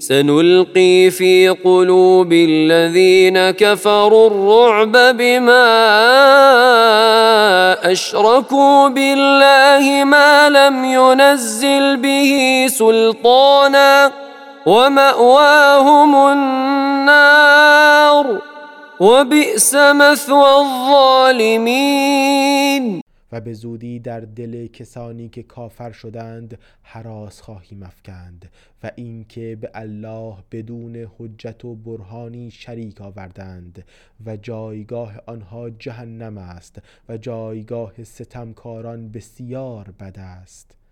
سنلقي في قلوب الذين كفروا الرعب بما أشركوا بالله ما لم ينزل به سلطانا ومأواهم النار وبئس مثوى الظالمین. و به زودی در دل کسانی که کافر شدند هراس خواهیم افکند و اینکه به الله بدون حجت و برهانی شریک آوردند و جایگاه آنها جهنم است و جایگاه ستمکاران بسیار بد است.